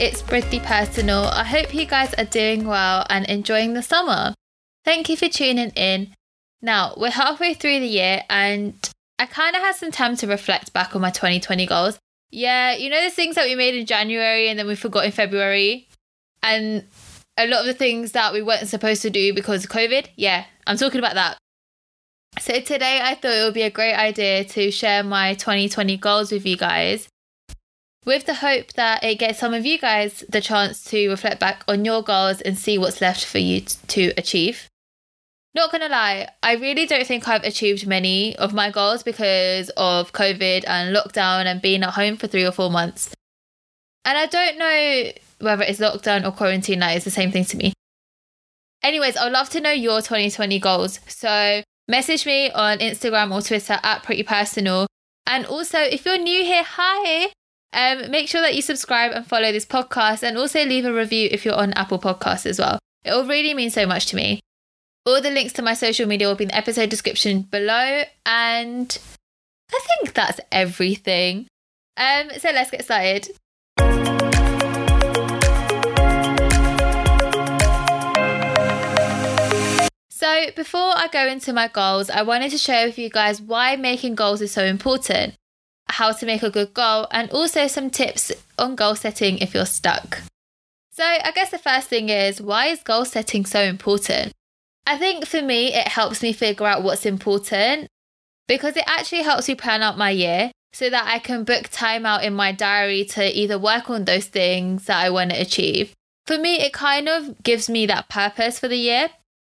it's Pretty Personal. I hope you guys are doing well and enjoying the summer. Thank you for tuning in. Now, we're halfway through the year and I kind of had some time to reflect back on my 2020 goals. Yeah, you know the things that we made in January and then we forgot in February? And a lot of the things that we weren't supposed to do because of COVID? Yeah, I'm talking about that. So today I thought it would be a great idea to share my 2020 goals with you guys, with the hope that it gets some of you guys the chance to reflect back on your goals and see what's left for you to achieve. Not gonna lie, I really don't think I've achieved many of my goals because of COVID and lockdown and being at home for 3 or 4 months. And I don't know whether it's lockdown or quarantine, that is the same thing to me. Anyways, I'd love to know your 2020 goals. So message me on Instagram or Twitter at Pretty Personal. And also, if you're new here, hi! Make sure that you subscribe and follow this podcast and also leave a review if you're on Apple Podcasts as well. It will really mean so much to me. All the links to my social media will be in the episode description below. And I think that's everything. So let's get started. So before I go into my goals, I wanted to share with you guys why making goals is so important, how to make a good goal, and also some tips on goal setting if you're stuck. So I guess the first thing is, why is goal setting so important? I think for me, it helps me figure out what's important because it actually helps me plan out my year so that I can book time out in my diary to either work on those things that I want to achieve. For me, it kind of gives me that purpose for the year.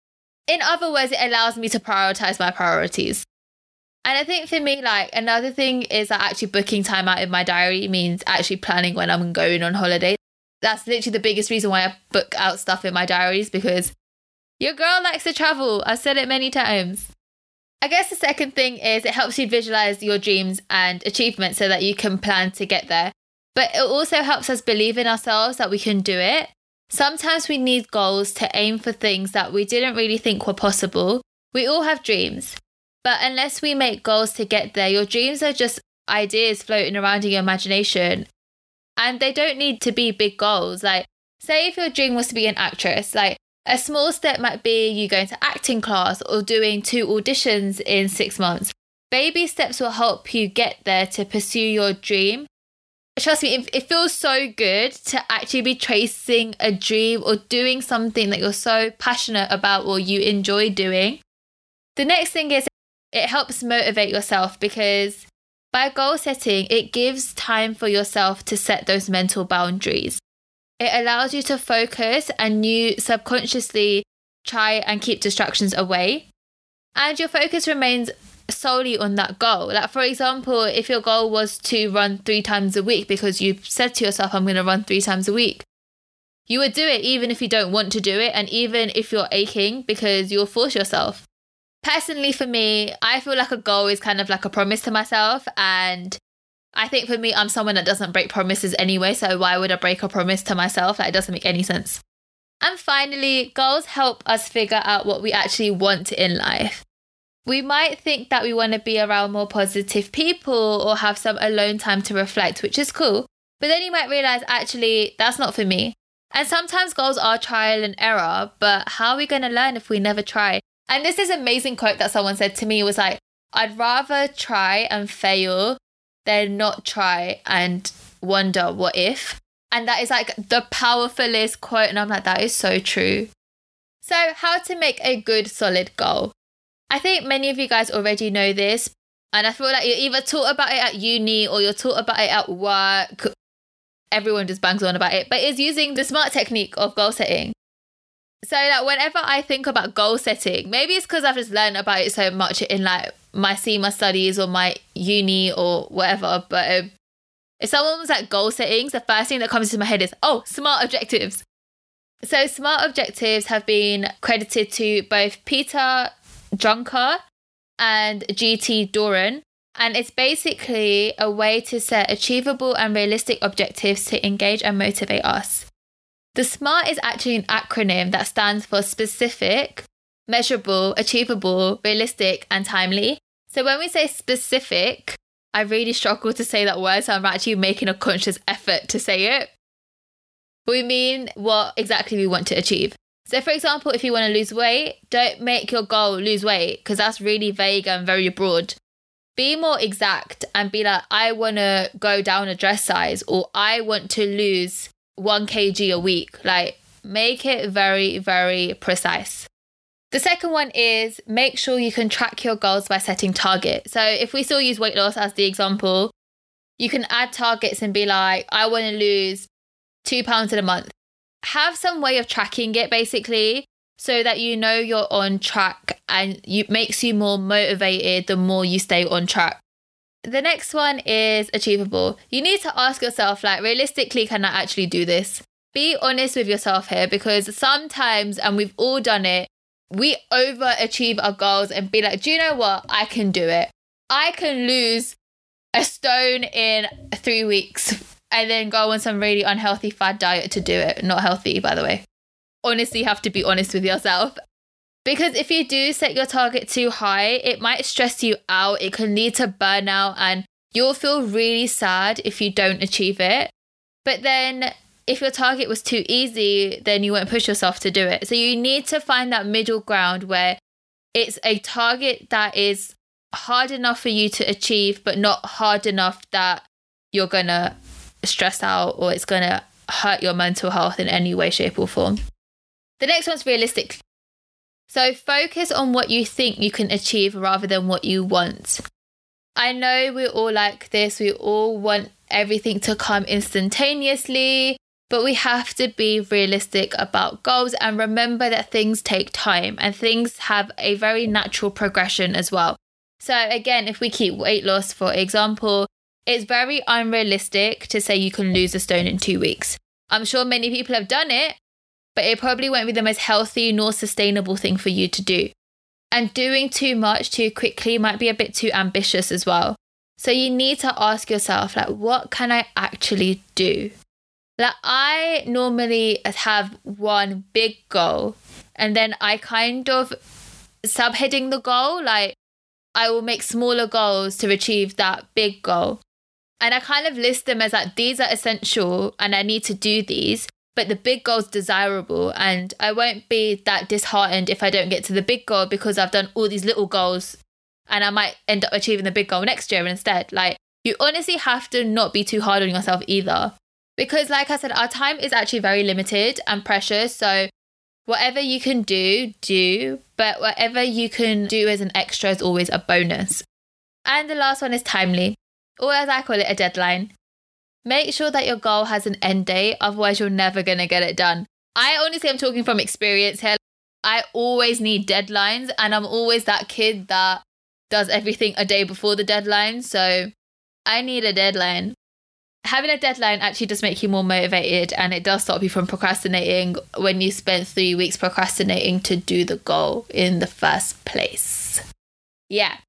In other words, it allows me to prioritize my priorities. And I think for me, like, another thing is that actually booking time out in my diary means actually planning when I'm going on holiday. That's literally the biggest reason why I book out stuff in my diaries, because your girl likes to travel. I've said it many times. I guess the second thing is it helps you visualize your dreams and achievements so that you can plan to get there. But it also helps us believe in ourselves that we can do it. Sometimes we need goals to aim for things that we didn't really think were possible. We all have dreams, but unless we make goals to get there, your dreams are just ideas floating around in your imagination. And they don't need to be big goals. Like, say if your dream was to be an actress, like a small step might be you going to acting class or doing 2 auditions in 6 months. Baby steps will help you get there to pursue your dream. Trust me, it feels so good to actually be chasing a dream or doing something that you're so passionate about or you enjoy doing. The next thing is it helps motivate yourself because by goal setting, it gives time for yourself to set those mental boundaries. It allows you to focus and you subconsciously try and keep distractions away. And your focus remains solely on that goal. Like, for example, if your goal was to run 3 times a week because you've said to yourself, I'm going to run 3 times a week, you would do it even if you don't want to do it and even if you're aching because you'll force yourself. Personally, for me, I feel like a goal is kind of like a promise to myself, and I think for me, I'm someone that doesn't break promises anyway, so why would I break a promise to myself? That doesn't make any sense. And finally, goals help us figure out what we actually want in life. We might think that we want to be around more positive people or have some alone time to reflect, which is cool. But then you might realize, actually, that's not for me. And sometimes goals are trial and error, but how are we going to learn if we never try? And this is an amazing quote that someone said to me was like, I'd rather try and fail than not try and wonder what if. And that is like the powerfulest quote. And I'm like, that is so true. So how to make a good, solid goal? I think many of you guys already know this, and I feel like you're either taught about it at uni or you're taught about it at work. Everyone just bangs on about it, but it's using the SMART technique of goal setting. So that whenever I think about goal setting, maybe it's because I've just learned about it so much in like my SEMA studies or my uni or whatever, but if someone was like goal settings, the first thing that comes into my head is, oh, SMART objectives. So SMART objectives have been credited to both Peter Drucker and G.T. Doran, and it's basically a way to set achievable and realistic objectives to engage and motivate us. The SMART is actually an acronym that stands for specific, measurable, achievable, realistic, and timely. So when we say specific, I really struggle to say that word, so I'm actually making a conscious effort to say it. We mean what exactly we want to achieve. So for example, if you want to lose weight, don't make your goal lose weight, because that's really vague and very broad. Be more exact and be like, I want to go down a dress size, or I want to lose 1 kg a week. Like, make it very, very precise. The second one is make sure you can track your goals by setting targets. So if we still use weight loss as the example, you can add targets and be like, I want to lose 2 pounds in a month. Have some way of tracking it, basically, so that you know you're on track, and it makes you more motivated the more you stay on track. The next one is achievable. You need to ask yourself, like, realistically, can I actually do this? Be honest with yourself here, because sometimes, and we've all done it, we overachieve our goals and be like, do you know what? I can do it. I can lose a stone in 3 weeks. And then go on some really unhealthy fad diet to do it. Not healthy, by the way. Honestly, you have to be honest with yourself. Because if you do set your target too high, it might stress you out. It can lead to burnout, and you'll feel really sad if you don't achieve it. But then if your target was too easy, then you won't push yourself to do it. So you need to find that middle ground where it's a target that is hard enough for you to achieve, but not hard enough that you're going to stress out or it's going to hurt your mental health in any way, shape or form. The next one's realistic. So focus on what you think you can achieve rather than what you want. I know we're all like this. We all want everything to come instantaneously, but we have to be realistic about goals and remember that things take time and things have a very natural progression as well. So again, if we keep weight loss, for example, it's very unrealistic to say you can lose a stone in 2 weeks. I'm sure many people have done it, but it probably won't be the most healthy nor sustainable thing for you to do. And doing too much too quickly might be a bit too ambitious as well. So you need to ask yourself, like, what can I actually do? Like, I normally have one big goal and then I kind of subheading the goal. Like, I will make smaller goals to achieve that big goal. And I kind of list them as like, these are essential and I need to do these, but the big goal's desirable. And I won't be that disheartened if I don't get to the big goal because I've done all these little goals and I might end up achieving the big goal next year instead. Like, you honestly have to not be too hard on yourself either. Because like I said, our time is actually very limited and precious. So whatever you can do, do. But whatever you can do as an extra is always a bonus. And the last one is timely. Or as I call it, a deadline. Make sure that your goal has an end date, otherwise you're never going to get it done. I honestly am talking from experience here. I always need deadlines and I'm always that kid that does everything a day before the deadline. So I need a deadline. Having a deadline actually does make you more motivated and it does stop you from procrastinating when you spent 3 weeks procrastinating to do the goal in the first place. Yeah.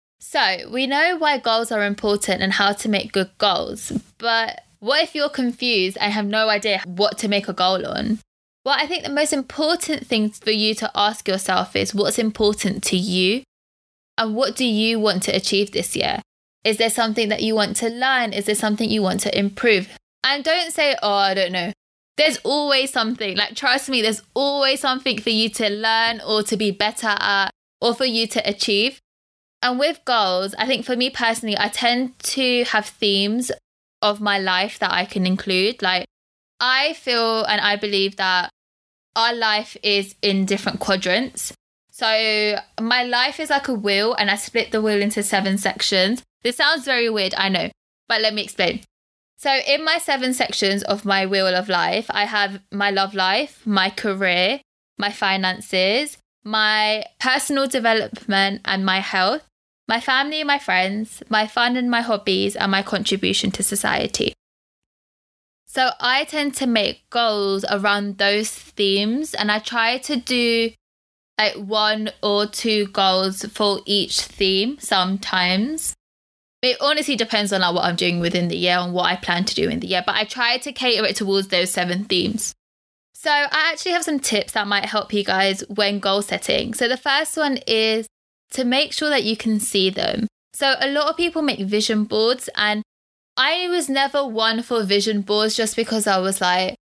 So we know why goals are important and how to make good goals, but what if you're confused and have no idea what to make a goal on? Well, I think the most important thing for you to ask yourself is what's important to you and what do you want to achieve this year? Is there something that you want to learn? Is there something you want to improve? And don't say, oh, I don't know. There's always something. Like, trust me, there's always something for you to learn or to be better at or for you to achieve. And with goals, I think for me personally, I tend to have themes of my life that I can include. Like, I feel and I believe that our life is in different quadrants. So my life is like a wheel and I split the wheel into 7 sections. This sounds very weird, I know, but let me explain. So in my 7 sections of my wheel of life, I have my love life, my career, my finances, my personal development and my health, my family and my friends, my fun and my hobbies, and my contribution to society. So I tend to make goals around those themes and I try to do like 1 or 2 goals for each theme sometimes. It honestly depends on like what I'm doing within the year and what I plan to do in the year, but I try to cater it towards those 7 themes. So I actually have some tips that might help you guys when goal setting. So the first one is to make sure that you can see them. So a lot of people make vision boards and I was never one for vision boards just because I was like,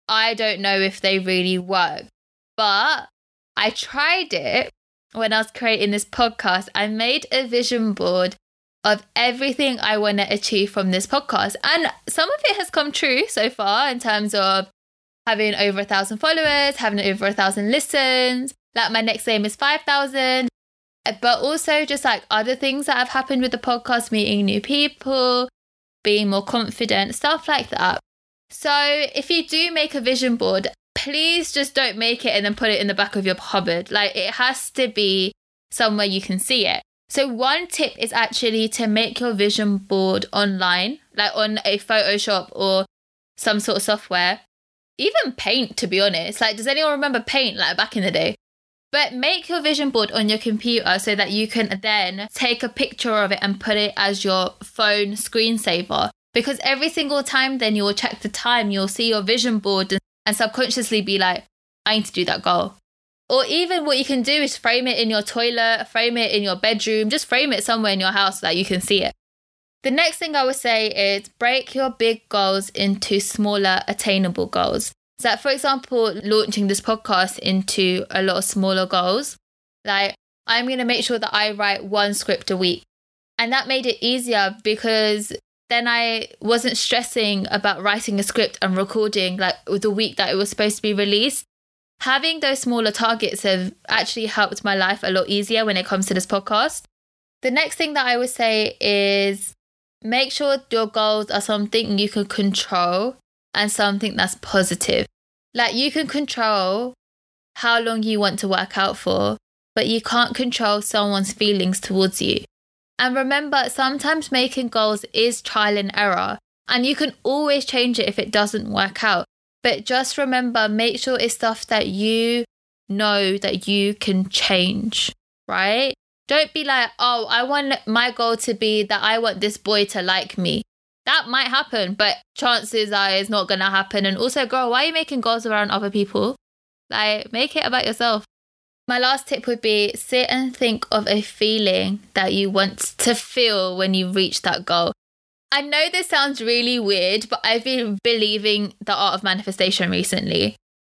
I don't know if they really work. But I tried it when I was creating this podcast. I made a vision board of everything I want to achieve from this podcast. And some of it has come true so far in terms of having over 1,000 followers, having over 1,000 listens. Like my next aim is 5,000. But also just like other things that have happened with the podcast, meeting new people, being more confident, stuff like that. So if you do make a vision board, please just don't make it and then put it in the back of your cupboard. Like it has to be somewhere you can see it. So one tip is actually to make your vision board online, like on a Photoshop or some sort of software. Even Paint, to be honest. Like, does anyone remember Paint, like back in the day? But make your vision board on your computer so that you can then take a picture of it and put it as your phone screensaver. Because every single time then you'll check the time, you'll see your vision board and subconsciously be like, I need to do that goal. Or even what you can do is frame it in your toilet, frame it in your bedroom, just frame it somewhere in your house so that you can see it. The next thing I would say is break your big goals into smaller, attainable goals. So, for example, launching this podcast into a lot of smaller goals. Like, I'm going to make sure that I write one script a week. And that made it easier because then I wasn't stressing about writing a script and recording like the week that it was supposed to be released. Having those smaller targets have actually helped my life a lot easier when it comes to this podcast. The next thing that I would say is make sure your goals are something you can control and something that's positive. Like you can control how long you want to work out for, but you can't control someone's feelings towards you. And remember, sometimes making goals is trial and error, and you can always change it if it doesn't work out. But just remember, make sure it's stuff that you know that you can change, right? Don't be like, oh, I want my goal to be that I want this boy to like me. That might happen, but chances are it's not going to happen. And also, girl, why are you making goals around other people? Like, make it about yourself. My last tip would be sit and think of a feeling that you want to feel when you reach that goal. I know this sounds really weird, but I've been believing the art of manifestation recently.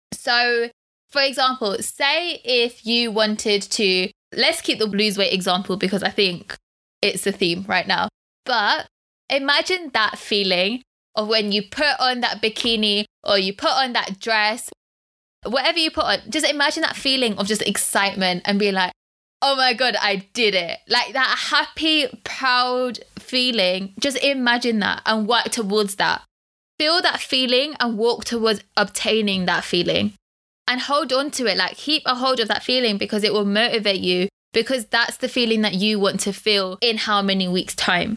So, for example, say if you wanted to, let's keep the lose weight example because I think it's the theme right now. But imagine that feeling of when you put on that bikini or you put on that dress, whatever you put on, just imagine that feeling of just excitement and be like, oh my God, I did it. Like that happy, proud feeling. Just imagine that and work towards that. Feel that feeling and walk towards obtaining that feeling. And hold on to it. Like keep a hold of that feeling because it will motivate you because that's the feeling that you want to feel in how many weeks' time.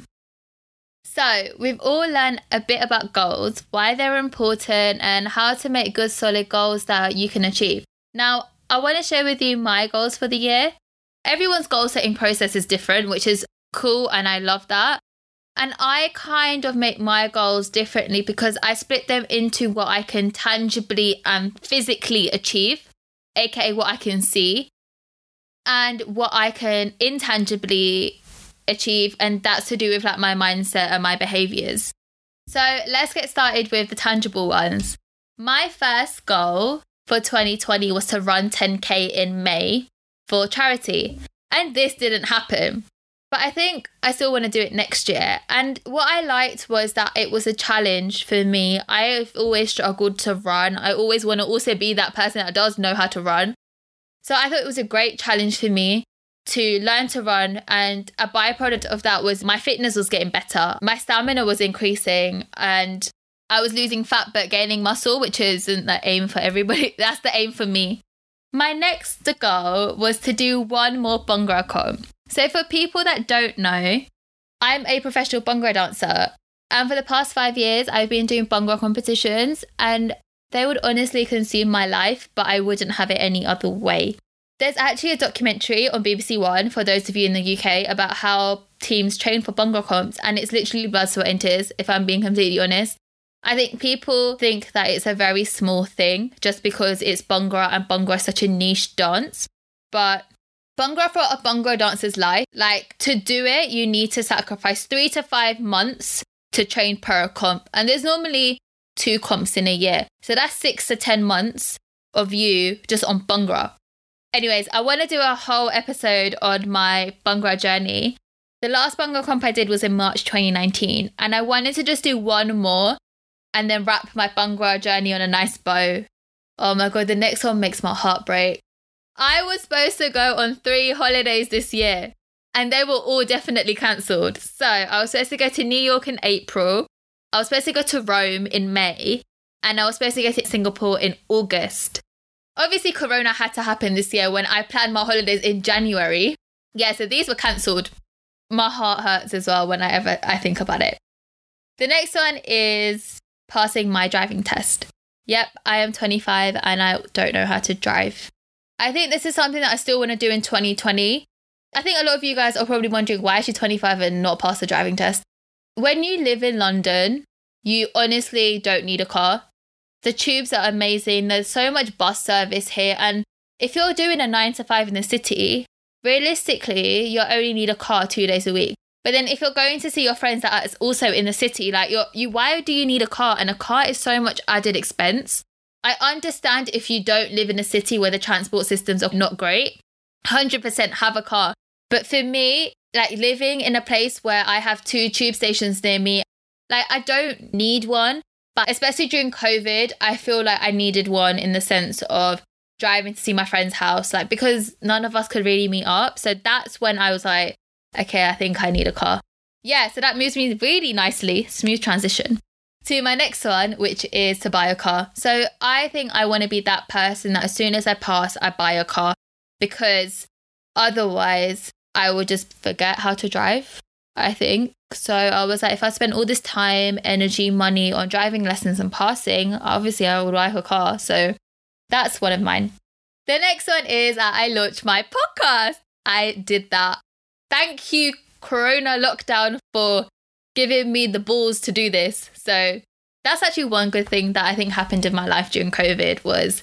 So we've all learned a bit about goals, why they're important and how to make good solid goals that you can achieve. Now, I want to share with you my goals for the year. Everyone's goal setting process is different, which is cool and I love that. And I kind of make my goals differently because I split them into what I can tangibly and physically achieve, aka what I can see, and what I can intangibly achieve, and that's to do with like my mindset and my behaviors. So let's get started with the tangible ones. My first goal for 2020 was to run 10k in May for charity, and this didn't happen. But I think I still want to do it next year. And what I liked was that it was a challenge for me. I've always struggled to run. I always want to also be that person that does know how to run. So I thought it was a great challenge for me to learn to run, and a byproduct of that was my fitness was getting better. My stamina was increasing and I was losing fat but gaining muscle, which isn't the aim for everybody. That's the aim for me. My next goal was to do one more Bhangra comp. So for people that don't know, I'm a professional Bhangra dancer, and for the past 5 years I've been doing Bhangra competitions, and they would honestly consume my life, but I wouldn't have it any other way. There's actually a documentary on BBC One for those of you in the UK about how teams train for Bhangra comps, and it's literally blood, sweat and tears, if I'm being completely honest. I think people think that it's a very small thing just because it's Bhangra and Bhangra is such a niche dance. But Bhangra for a Bhangra dancer's life, like to do it, you need to sacrifice 3 to 5 months to train per comp. And there's normally 2 comps in a year. So that's 6 to 10 months of you just on Bhangra. Anyways, I want to do a whole episode on my Bhangra journey. The last Bhangra comp I did was in March 2019, and I wanted to just do one more and then wrap my Bhangra journey on a nice bow. Oh my God, the next one makes my heart break. I was supposed to go on 3 holidays this year, and they were all definitely cancelled. So I was supposed to go to New York in April. I was supposed to go to Rome in May, and I was supposed to go to Singapore in August. Obviously, Corona had to happen this year when I planned my holidays in January. Yeah, so these were cancelled. My heart hurts as well whenever I think about it. The next one is passing my driving test. Yep, I am 25 and I don't know how to drive. I think this is something that I still want to do in 2020. I think a lot of you guys are probably wondering, why is she 25 and not pass the driving test? When you live in London, you honestly don't need a car. The tubes are amazing. There's so much bus service here. And if you're doing a 9 to 5 in the city, realistically, you only need a car 2 days a week. But then if you're going to see your friends that are also in the city, like why do you need a car? And a car is so much added expense. I understand if you don't live in a city where the transport systems are not great, 100% have a car. But for me, like living in a place where I have 2 tube stations near me, like I don't need one. But especially during COVID, I feel like I needed one in the sense of driving to see my friend's house, like because none of us could really meet up. So that's when I was like, okay, I think I need a car. Yeah, so that moves me really nicely, smooth transition, to my next one, which is to buy a car. So I think I want to be that person that as soon as I pass, I buy a car, because otherwise I would just forget how to drive, I think. So I was like, if I spend all this time, energy, money on driving lessons and passing, obviously I would buy a car. So that's one of mine. The next one is that I launched my podcast. I did that. Thank you, Corona lockdown, for giving me the balls to do this. So that's actually one good thing that I think happened in my life during COVID, was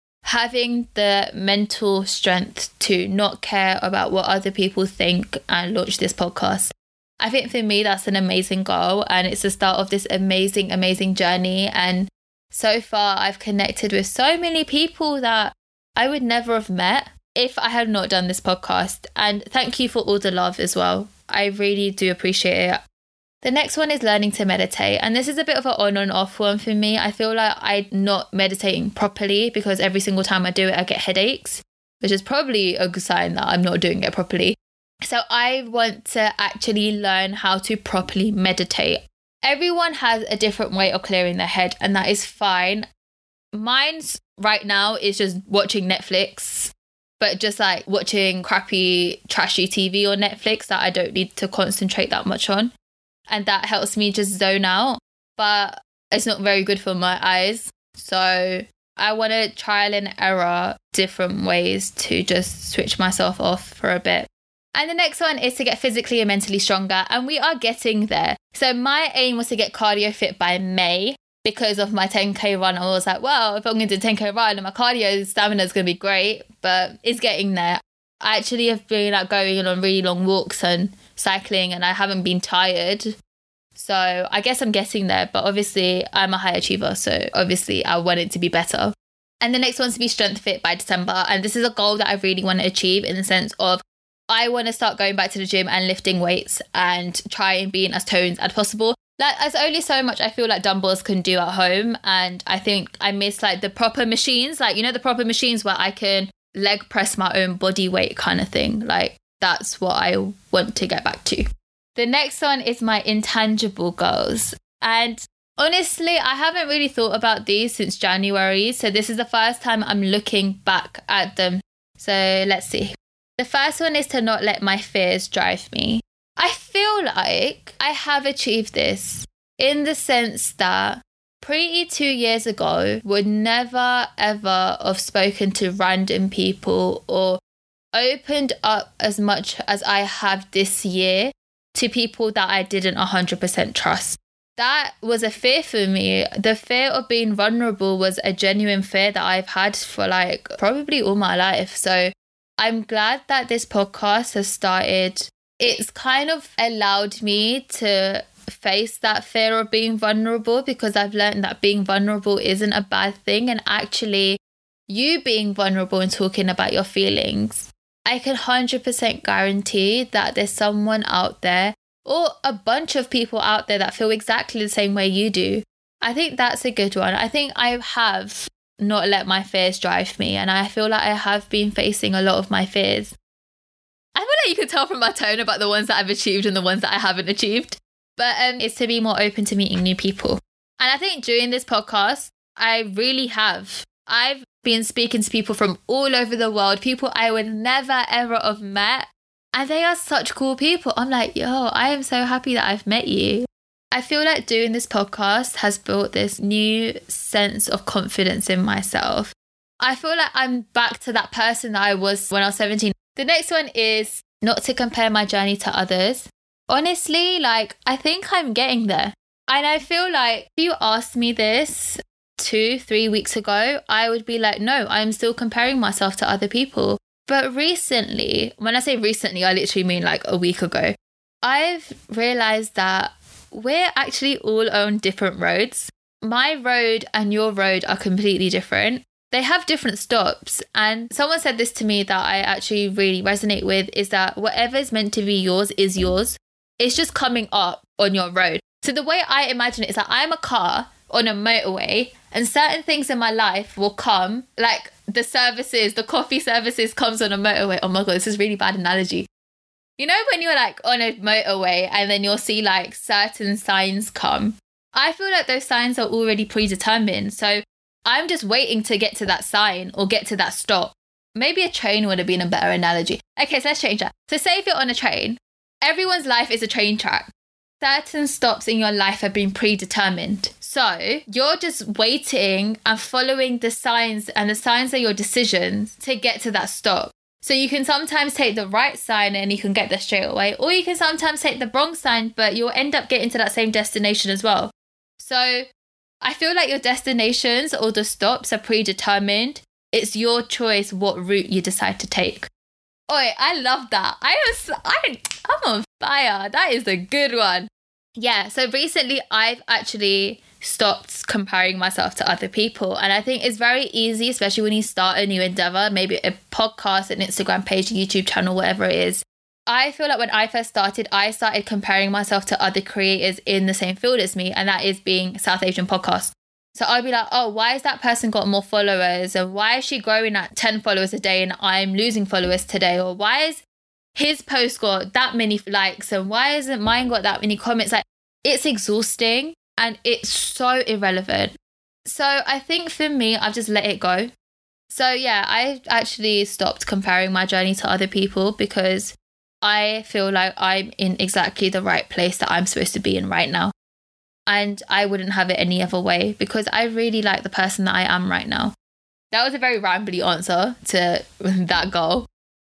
having the mental strength to not care about what other people think and launch this podcast. I think for me, that's an amazing goal, and it's the start of this amazing, amazing journey. And so far, I've connected with so many people that I would never have met if I had not done this podcast. And thank you for all the love as well. I really do appreciate it. The next one is learning to meditate. And this is a bit of an on and off one for me. I feel like I'm not meditating properly because every single time I do it, I get headaches, which is probably a good sign that I'm not doing it properly. So I want to actually learn how to properly meditate. Everyone has a different way of clearing their head, and that is fine. Mine's right now is just watching Netflix, but just like watching crappy, trashy TV on Netflix that I don't need to concentrate that much on. And that helps me just zone out, but it's not very good for my eyes. So I want to trial and error different ways to just switch myself off for a bit. And the next one is to get physically and mentally stronger. And we are getting there. So my aim was to get cardio fit by May because of my 10K run. I was like, well, if I'm going to do 10K run, my cardio stamina is going to be great, but it's getting there. I actually have been like going on really long walks and cycling, and I haven't been tired. So I guess I'm getting there, but obviously I'm a high achiever. So obviously I want it to be better. And the next one's to be strength fit by December. And this is a goal that I really want to achieve, in the sense of I want to start going back to the gym and lifting weights and try and being as toned as possible. Like, there's only so much I feel like dumbbells can do at home. And I think I miss like the proper machines, like, you know, the proper machines where I can leg press my own body weight kind of thing. Like, that's what I want to get back to. The next one is my intangible goals. And honestly, I haven't really thought about these since January. So this is the first time I'm looking back at them. So let's see. The first one is to not let my fears drive me. I feel like I have achieved this in the sense that Preeti 2 years ago would never ever have spoken to random people or opened up as much as I have this year to people that I didn't 100% trust. That was a fear for me. The fear of being vulnerable was a genuine fear that I've had for like probably all my life. So I'm glad that this podcast has started. It's kind of allowed me to face that fear of being vulnerable, because I've learned that being vulnerable isn't a bad thing. And actually, you being vulnerable and talking about your feelings, I can 100% guarantee that there's someone out there, or a bunch of people out there, that feel exactly the same way you do. I think that's a good one. I think I have not let my fears drive me, and I feel like I have been facing a lot of my fears. I feel like you can tell from my tone about the ones that I've achieved and the ones that I haven't achieved. But it's to be more open to meeting new people. And I think during this podcast, I really have. I've been speaking to people from all over the world, people I would never, ever have met. And they are such cool people. I'm like, yo, I am so happy that I've met you. I feel like doing this podcast has built this new sense of confidence in myself. I feel like I'm back to that person that I was when I was 17. The next one is not to compare my journey to others. Honestly, like, I think I'm getting there. And I feel like if you asked me this 2-3 weeks ago, I would be like, no, I'm still comparing myself to other people. But recently, when I say recently, I literally mean like a week ago, I've realized that we're actually all on different roads. My road and your road are completely different. They have different stops. And someone said this to me that I actually really resonate with, is that whatever is meant to be yours is yours. It's just coming up on your road. So the way I imagine it is that I'm a car on a motorway, and certain things in my life will come, like the services, the coffee services comes on a motorway. Oh my God, this is a really bad analogy. You know, when you're like on a motorway and then you'll see like certain signs come, I feel like those signs are already predetermined. So I'm just waiting to get to that sign or get to that stop. Maybe a train would have been a better analogy. Okay, so let's change that. So say if you're on a train, everyone's life is a train track. Certain stops in your life have been predetermined. So you're just waiting and following the signs, and the signs are your decisions to get to that stop. So you can sometimes take the right sign and you can get there straight away, or you can sometimes take the wrong sign, but you'll end up getting to that same destination as well. So I feel like your destinations or the stops are predetermined. It's your choice what route you decide to take. Oi, I love that. I'm on fire. That is a good one. Yeah, so recently I've actually stopped comparing myself to other people. And I think it's very easy, especially when you start a new endeavor, maybe a podcast, an Instagram page, a YouTube channel, whatever it is. I feel like when I first started, I started comparing myself to other creators in the same field as me, and that is being South Asian podcast. So I'd be like, oh, why has that person got more followers? And why is she growing at 10 followers a day and I'm losing followers today? Or why is his post got that many likes and why hasn't mine got that many comments? Like, it's exhausting and it's so irrelevant. So I think for me, I've just let it go. So yeah, I actually stopped comparing my journey to other people because I feel like I'm in exactly the right place that I'm supposed to be in right now. And I wouldn't have it any other way because I really like the person that I am right now. That was a very rambly answer to that goal.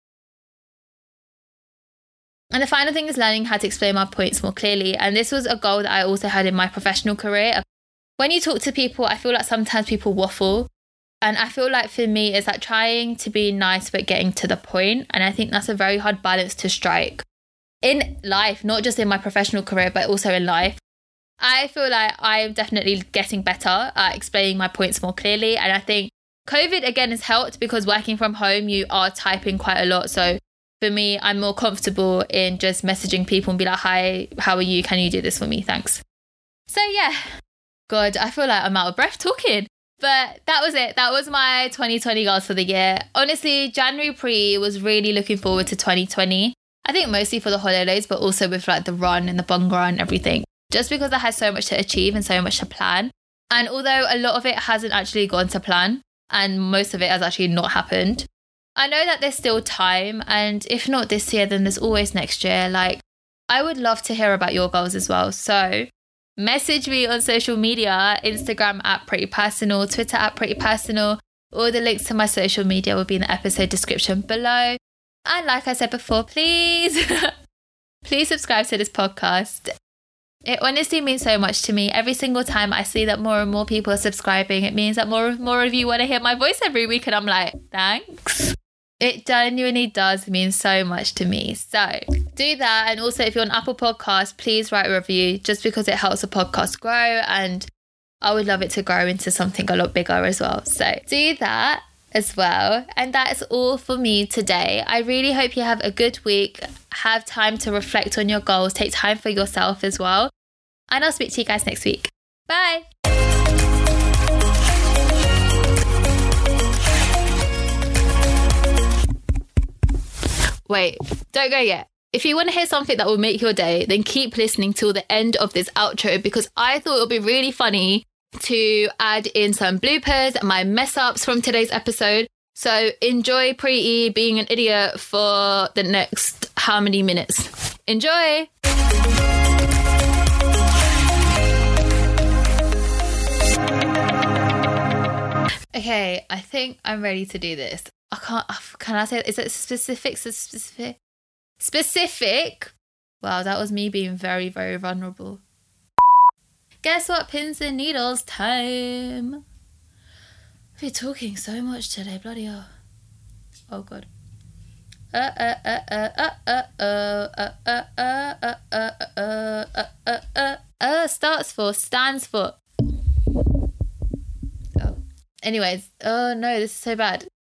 And the final thing is learning how to explain my points more clearly. And this was a goal that I also had in my professional career. When you talk to people, I feel like sometimes people waffle. And I feel like for me, it's like trying to be nice but getting to the point. And I think that's a very hard balance to strike. In life, not just in my professional career, but also in life. I feel like I'm definitely getting better at explaining my points more clearly. And I think COVID, again, has helped because working from home, you are typing quite a lot. So for me, I'm more comfortable in just messaging people and be like, hi, how are you? Can you do this for me? Thanks. So yeah, God, I feel like I'm out of breath talking. But that was it. That was my 2020 goals for the year. Honestly, January pre was really looking forward to 2020. I think mostly for the holidays, but also with like the run and the Bhangra and everything. Just because I had so much to achieve and so much to plan. And although a lot of it hasn't actually gone to plan and most of it has actually not happened, I know that there's still time. And if not this year, then there's always next year. Like, I would love to hear about your goals as well. So message me on social media, Instagram at Pretty Personal, Twitter at Pretty Personal. All the links to my social media will be in the episode description below. And like I said before, please subscribe to this podcast. It honestly means so much to me. Every single time I see that more and more people are subscribing, it means that more of you want to hear my voice every week. And I'm like, thanks. It genuinely does mean so much to me. So do that. And also, if you're on Apple Podcasts, please write a review, just because it helps the podcast grow, and I would love it to grow into something a lot bigger as well. So do that as well. And that is all for me today. I really hope you have a good week. Have time to reflect on your goals. Take time for yourself as well. And I'll speak to you guys next week. Bye. Wait, don't go yet. If you want to hear something that will make your day, then keep listening till the end of this outro, because I thought it would be really funny to add in some bloopers and my mess ups from today's episode. So enjoy Preeti being an idiot for the next how many minutes. Enjoy! Okay, I think I'm ready to do this. Can I say, is it specific? Wow, that was me being very, very vulnerable. Guess what? Pins and needles time. We're talking so much today, bloody hell. Oh god. Stands for. Oh. Anyways, oh no, this is so bad.